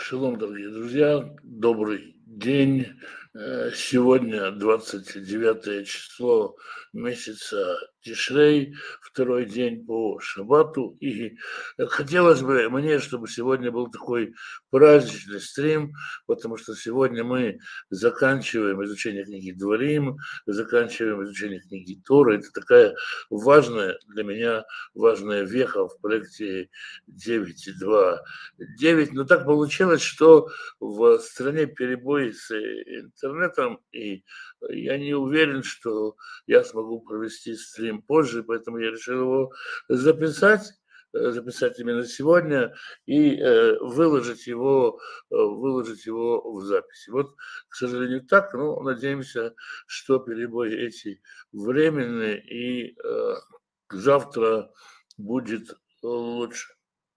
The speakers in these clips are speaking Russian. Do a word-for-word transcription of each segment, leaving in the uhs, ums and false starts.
Шалом, дорогие друзья, добрый день. Э, Сегодня двадцать девятое число месяца Тишрей, второй день по Шаббату. И хотелось бы мне, чтобы сегодня был такой праздничный стрим, потому что сегодня мы заканчиваем изучение книги Дворим, заканчиваем изучение книги Торы. Это такая важная для меня, важная веха в проекте девять два девять. Но так получилось, что в стране перебой с интернетом, и я не уверен, что я смогу провести стрим позже, поэтому я решил его записать, э, записать именно сегодня и э, выложить его, э, выложить его в записи. Вот, к сожалению, так, но надеемся, что перебои эти временные, и э, завтра будет лучше.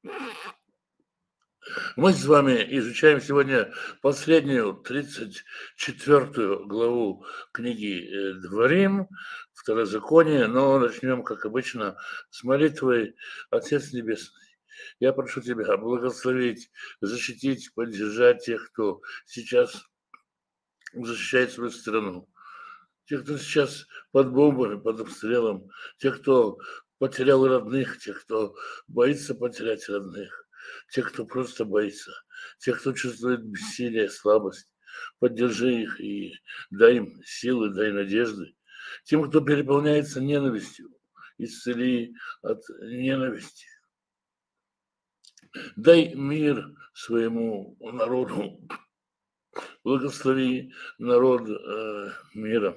Мы с вами изучаем сегодня последнюю, тридцать четвёртую главу книги э, Дворим, Второзаконие, но начнем, как обычно, с молитвы. Отец Небесный, я прошу Тебя благословить, защитить, поддержать тех, кто сейчас защищает свою страну, тех, кто сейчас под бомбами, под обстрелом, тех, кто потерял родных, тех, кто боится потерять родных, тех, кто просто боится, тех, кто чувствует бессилие, слабость. Поддержи их и дай им силы, дай надежды. Тем, кто переполняется ненавистью, исцели от ненависти. Дай мир своему народу, благослови народ э, миром.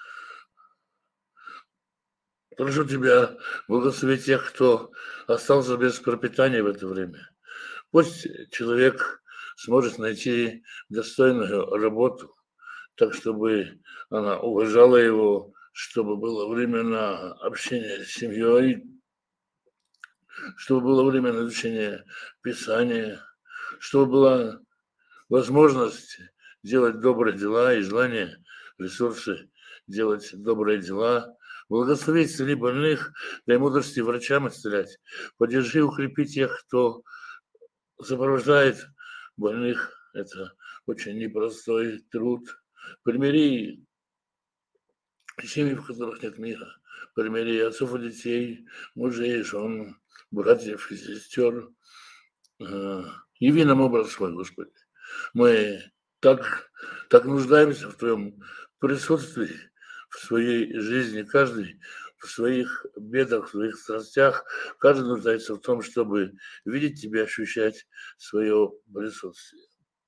Прошу Тебя, благослови тех, кто остался без пропитания в это время. Пусть человек сможет найти достойную работу, так, чтобы она уважала его, чтобы было время на общение с семьей, чтобы было время на изучение Писания, чтобы была возможность делать добрые дела и желание, ресурсы делать добрые дела. Благослови, исцели больных, дай мудрости врачам исцелять. Поддержи, укрепи тех, кто сопровождает больных. Это очень непростой труд. Примири семьи, в которых нет мира. Примири отцов и детей, мужей, жен, братьев и сестер. Яви нам образ свой, Господи. Мы так, так нуждаемся в Твоем присутствии, в своей жизни. Каждый в своих бедах, в своих страстях. Каждый нуждается в том, чтобы видеть Тебя, ощущать свое присутствие.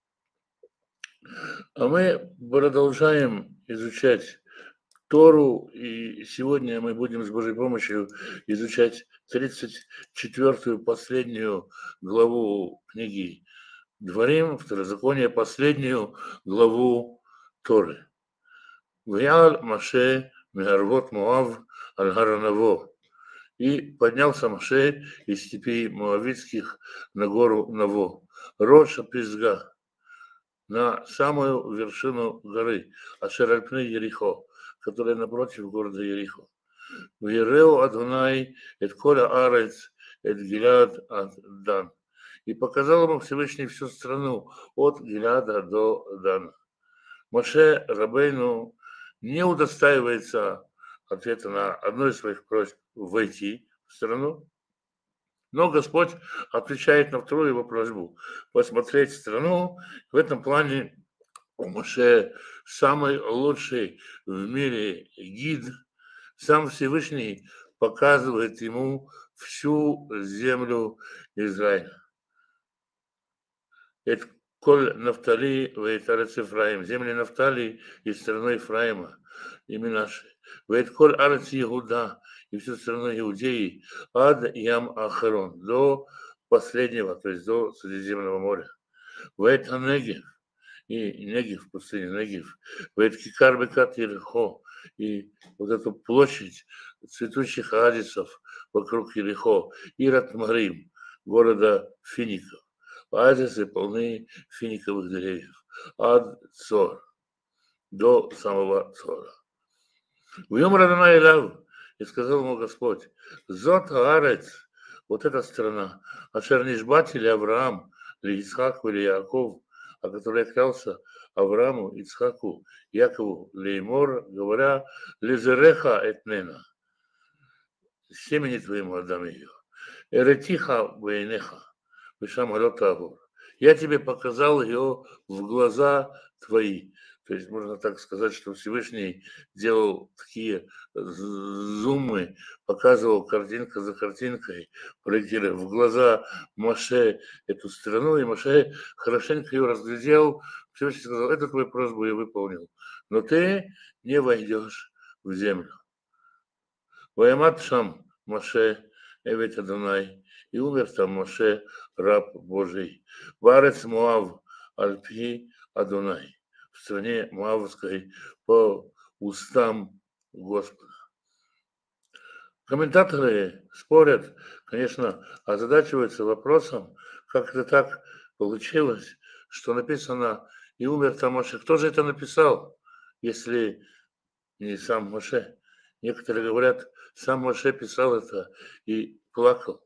А мы продолжаем изучать Тору, и сегодня мы будем с Божьей помощью изучать тридцать четвёртую, последнюю главу книги Дворим, Второзаконие, последнюю главу Торы. Ваял Маше мегарвот Моав аль-Харанаво. И поднялся Маше из степей Моавитских на гору Наво, Роша Пизга, на самую вершину горы, Ашер-аль-Пне Ерихо, которая напротив города Ерихо. Вереу Адонай эт коля арец эт Гилад ад Дан. И показал ему Всевышний всю страну от Гиляда до Дана. Моше Рабейну не удостаивается ответа на одну из своих просьб войти в страну, но Господь отвечает на вторую его просьбу посмотреть страну. В этом плане у Моше самый лучший в мире гид. Сам Всевышний показывает ему всю землю Израиля. Это коль Нафтали, Вейтарец Ефраим, земли Нафтали и страной Ефраима, имя наши. Вейт коль Арец Иуда и всю страну Иудеи, ад Ям Ахарон, до последнего, то есть до Средиземного моря. Вейт Негев и Негев, пустыня Негев. Вейт Кикар Бекат Ерехо, и вот эту площадь цветущих оазисов вокруг Ерехо, Ират Марим, города фиников. Оазисы полны финиковых деревьев. Ад Цор, до самого Цора. В нем Радана Илав, и сказал ему Господь, Зот Аарец, вот эта страна, Ашер Нишбат или Авраам, ли Ицхаку или Якову, о которой я клялся Аврааму, Ицхаку, Якову, Леймор, говоря, лизереха этнена, семени твоему отдам ее, эретиха вейнеха, вишам алотавор. Я тебе показал ее в глаза твои. То есть можно так сказать, что Всевышний делал такие зумы, показывал картинка за картинкой, проектируя в глаза Моше эту страну, и Моше хорошенько ее разглядел. Всевышний сказал, эту твою просьбу я выполнил, но ты не войдешь в землю. Ваямат шам Моше Эвет Адонай, и умер там Моше, раб Божий. Варец Моав Альпи Адонай, в стране Моавской по устам Господа. Комментаторы спорят, конечно, озадачиваются вопросом, как это так получилось, что написано «И умер там Моше». Кто же это написал, если не сам Моше? Некоторые говорят, сам Моше писал это и плакал.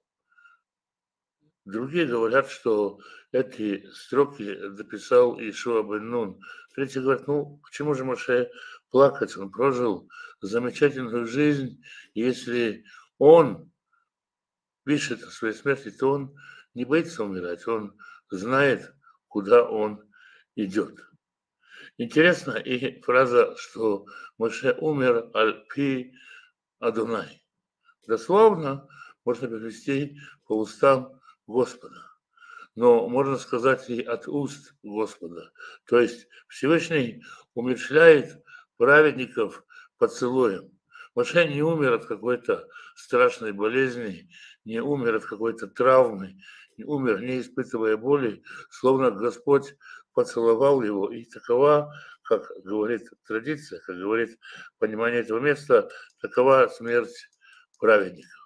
Другие говорят, что эти строки дописал Иешуа бен Нун. Третьи говорят, ну почему же Моше плакать? Он прожил замечательную жизнь. Если он пишет о своей смерти, то он не боится умирать. Он знает, куда он идет. Интересна и фраза, что Моше умер аль-пи Адонай. Дословно можно перевести по устам Господа. Но можно сказать и от уст Господа. То есть Всевышний умерщвляет праведников поцелуем. Моше не умер от какой-то страшной болезни, не умер от какой-то травмы, не умер, не испытывая боли, словно Господь поцеловал его. И такова, как говорит традиция, как говорит понимание этого места, такова смерть праведников.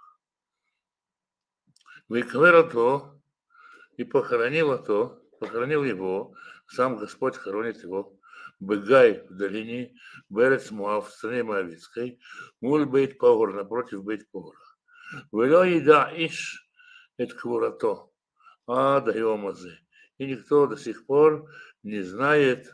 Выквера то, и похоронил то, похоронил его, сам Господь хоронит его, Бегай в долине, Берец Моав в стране Моавицкой, Муль Бейт Погор, напротив Бейт Погора. Вело еда иш эт квурато, а даемазы. И никто до сих пор не знает,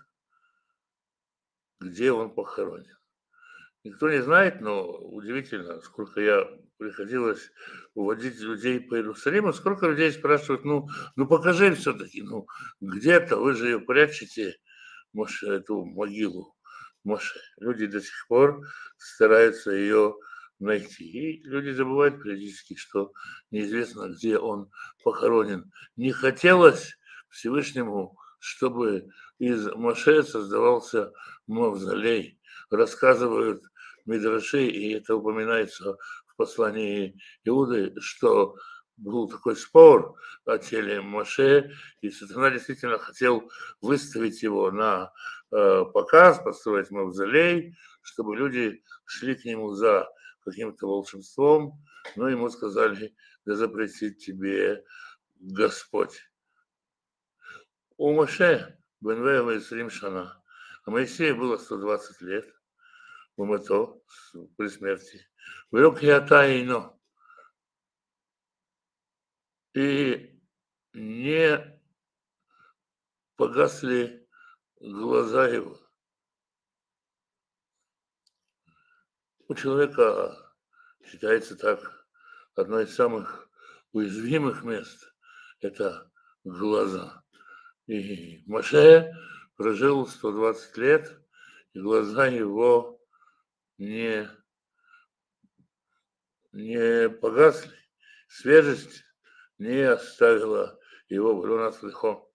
где он похоронен. Никто не знает, но удивительно, сколько я приходилось уводить людей по Иерусалиму, сколько людей спрашивают, ну, ну покажи все-таки, ну, где-то вы же ее прячете, Моше, эту могилу Моше. Люди до сих пор стараются ее найти. И люди забывают периодически, что неизвестно, где он похоронен. Не хотелось Всевышнему, чтобы из Моше создавался мавзолей. Рассказывают Мидраши, и это упоминается в послании Иуды, что был такой спор о теле Моше, и сатана действительно хотел выставить его на э, показ, построить мавзолей, чтобы люди шли к нему за каким-то волшебством, но ему сказали, да запретит тебе Господь. У Моше бен Исрим шана, а Моисею было сто двадцать лет, умето при смерти. Вырок Ятаино. И не погасли глаза его. У человека считается так, одно из самых уязвимых мест – это глаза. И Моше прожил сто двадцать лет, и глаза его не, не погасли. Свежесть не оставила его в Лунат Лихо.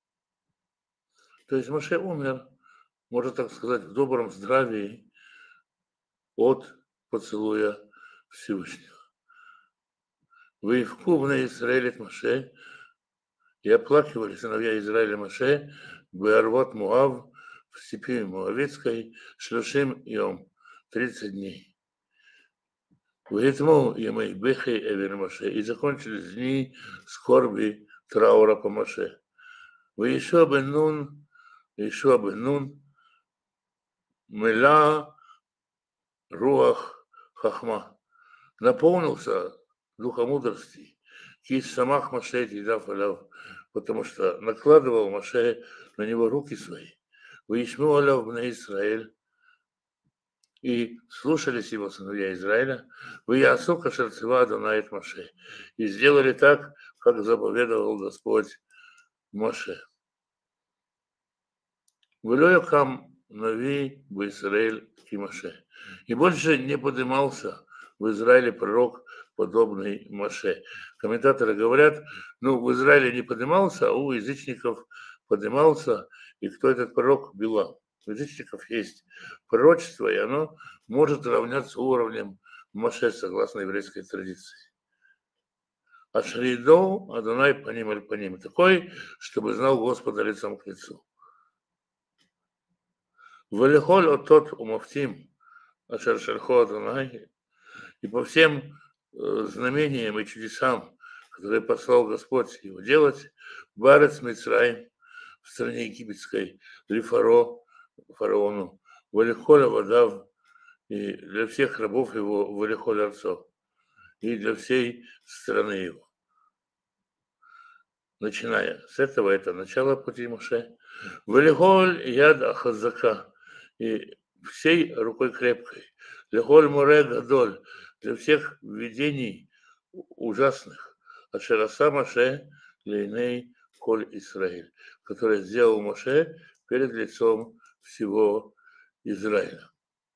То есть Моше умер, можно так сказать, в добром здравии от поцелуя Всевышнего. Вы в клубной Израиле Моше, и оплакивали сыновья Израиля Моше, Беарвот Муав, в степи Муавицкой, Шлюшим Йом, тридцать дней. Поэтому Ямей Бехи Эвер Моше, и закончились дни скорби траура по Моше. Вы Иешуа бен Нун, Иешуа бен Нун, Мела Руах Хахма, наполнился духа мудрости, кис самах Моше Тидав Алав, потому что накладывал Моше на него руки свои. Ваишму аляв бней Израиль, и слушались его сыновья Израиля, вы ясу кашер цива Адонай эт Моше, и сделали так, как заповедовал Господь Моше. Вылёякам нави в Израиль Моше. И больше не поднимался в Израиле пророк, подобный Моше. Комментаторы говорят, ну, в Израиле не поднимался, а у язычников поднимался. И кто этот пророк? Билам. У язычников есть пророчество, и оно может равняться уровнем Моше, согласно еврейской традиции. А Шридо Адонай паним аль паним. Такой, чтобы знал Господа лицом к лицу. Валихоль от тот умафтим, ашер шерхо Адонай, и по всем э, знамениям и чудесам, которые послал Господь его делать, Барец Мицраим, в стране египетской, Лифаро, фараону, Валихоля Вадав, и для всех рабов его, Валихоля отцов, и для всей страны его. Начиная с этого, это начало пути Моше. Валихоль яд ахазака, и всей рукой крепкой. Лихоль море гадоль, для всех видений ужасных. Ашераса Моше лейней коль Исраиль, который сделал Моше перед лицом всего Израиля.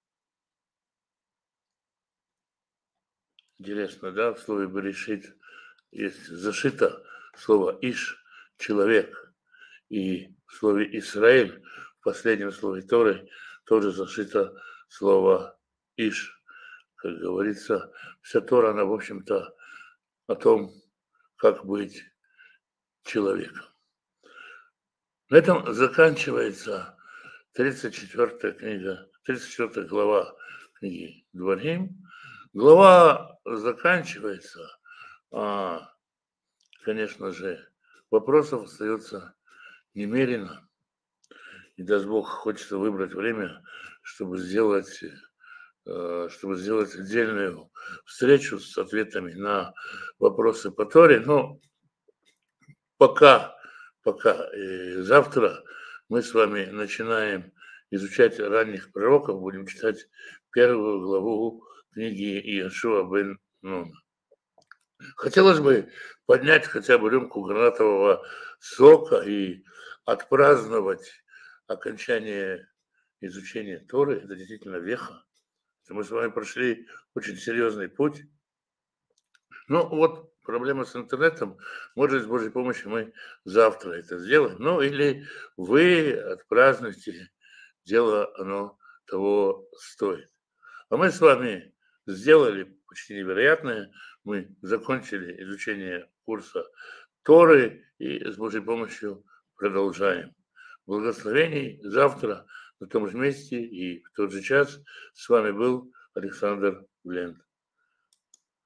Интересно, да, в слове Берешит есть зашито слово Иш, человек, и в слове Израиль, в последнем слове Торы, тоже зашито слово Иш. Как говорится, вся Тора, она, в общем-то, о том, как быть человеком. На этом заканчивается тридцать четвёртая книга, тридцать четвёртая глава книги Дворим. Глава заканчивается, а, конечно же, вопросов остается немерено. И даст Бог, хочется выбрать время, чтобы сделать, чтобы сделать отдельную встречу с ответами на вопросы по Торе. Но пока, пока и завтра мы с вами начинаем изучать ранних пророков, будем читать первую главу книги Иешуа бен Нуна. Хотелось бы поднять хотя бы рюмку гранатового сока и отпраздновать окончание изучения Торы. Это действительно веха. Мы с вами прошли очень серьезный путь. Ну вот проблема с интернетом. Может, с Божьей помощью мы завтра это сделаем. Ну или вы отпразднуйте. Дело оно того стоит. А мы с вами сделали почти невероятное. Мы закончили изучение курса Торы и с Божьей помощью продолжаем. Благословений завтра на том же месте и в тот же час. С вами был Александр Бленд.